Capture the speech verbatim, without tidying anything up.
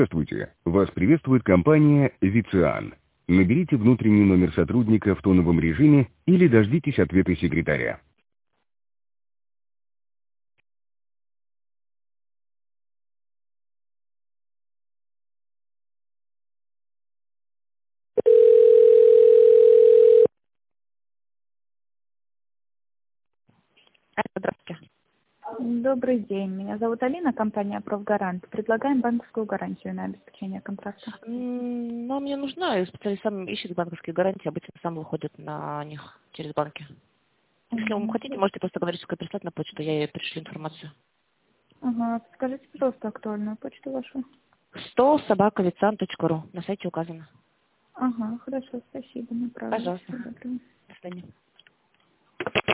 Здравствуйте. Вас приветствует компания «Вициан». Наберите внутренний номер сотрудника в тоновом режиме или дождитесь ответа секретаря. Здравствуйте. Добрый день. Меня зовут Алина, компания «Профгарант». Предлагаем банковскую гарантию на обеспечение контракта. М, Нам не нужна, и специалист сам ищет банковские гарантии, обычно сам выходит на них через банки. Если вы Мгм. хотите, можете просто говорить, что прислать на почту, я ей пришлю информацию. Ага. Скажите, пожалуйста, актуальную почту вашу. сто собака вицан точка ру. На сайте указано. Ага, хорошо, спасибо, направлю. Пожалуйста. Всего доброго. До свидания.